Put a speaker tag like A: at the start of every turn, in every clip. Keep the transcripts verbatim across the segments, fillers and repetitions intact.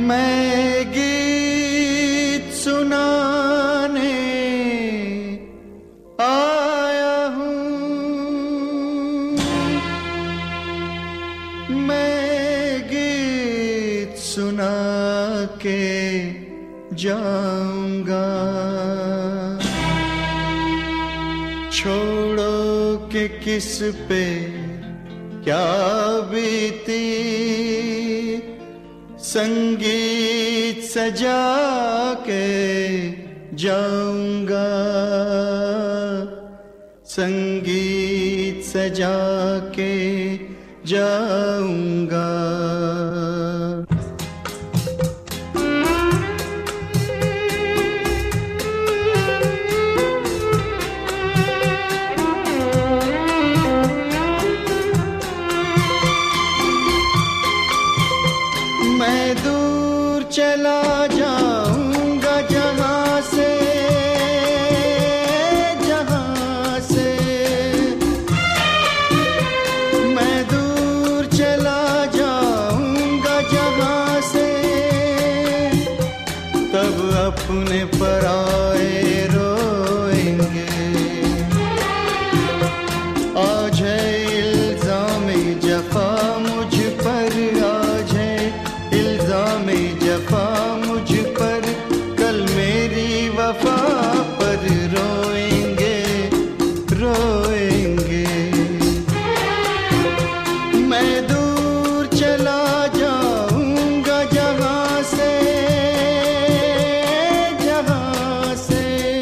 A: मैं गीत सुनाने आया हूँ, मैं गीत सुना के जाऊंगा। छोड़ो कि किस पे क्या बीती, संगीत सजा के जाऊंगा, संगीत सजा के जाऊंगा। मैं दूर चला जाऊंगा जहां से, जहां से मैं दूर चला जाऊंगा जहां से, तब अपने पराए रोएंगे। आज है इल्ज़ाम-ए जफ़ा मुझ पर, आज है इल्ज़ाम-ए जफ़ा मुझ पर, कल मेरी वफ़ा पर रोएंगे, रोएंगे। मैं दूर चला जाऊंगा जहां से, जहां से।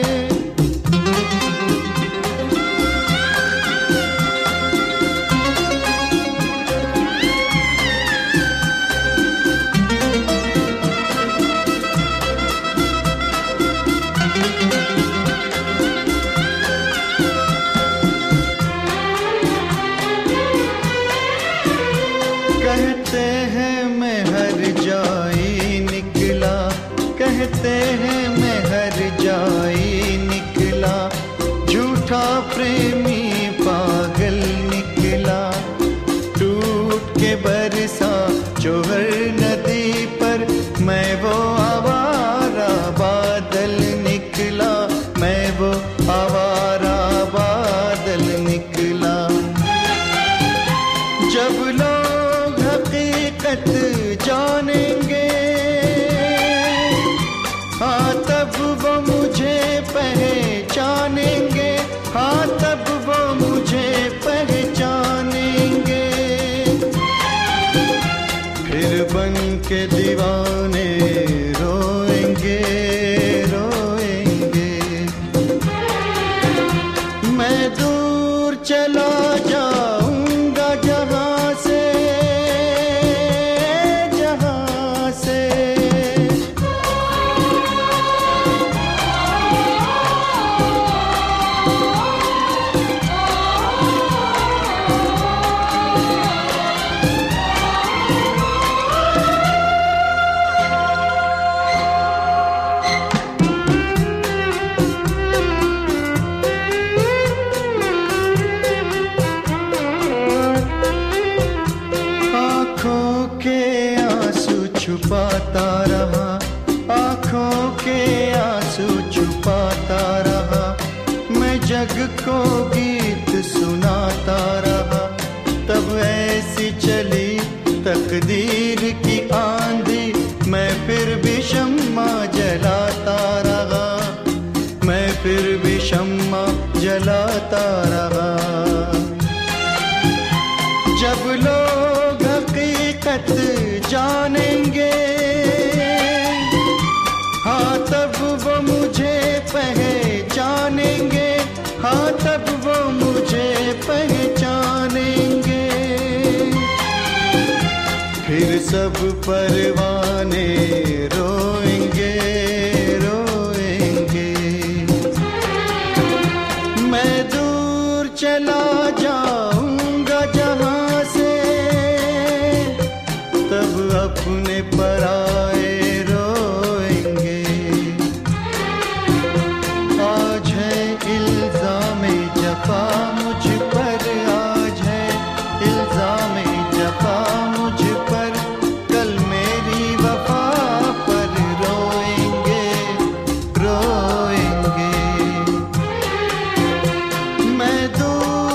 A: कहते हैं मैं हर जाई निकला, कहते हैं मैं हर जाई निकला, झूठा प्रेमी पागल निकला। टूट के बरसा जोहर नदी पर, मैं वो आवारा बादल निकला, मैं वो आवारा बादल निकला। जब लोग हकीकत जानेंगे, हाँ तब वो मुझे पहचानेंगे, हाँ तब वो मुझे पहचानेंगे। फिर बन के दीवाने रोएंगे, रोएंगे। मैं दूर चला जाऊंगा जहां से, जहां से। आँखों के आंसू छुपाता रहा, आँखों के आंसू छुपाता रहा, मैं जग को गीत सुनाता रहा। तब ऐसी चली तकदीर की आंधी, मैं फिर भी शम्मा जलाता रहा, मैं फिर भी शम्मा जलाता रहा। जब लोग हकीकत जानेंगे, हाँ तब वो मुझे पहचानेंगे, हाँ तब वो मुझे पहचानेंगे। फिर सब परवाने रोएंगे, रोएंगे। मैं दूर चला जाऊंगा जहां से, तब अपने पराए रोएंगे। आज है इल्ज़ाम-ए जफ़ा मुझ पर, आज है इल्ज़ाम-ए जफ़ा मुझ पर, कल मेरी वफ़ा दूर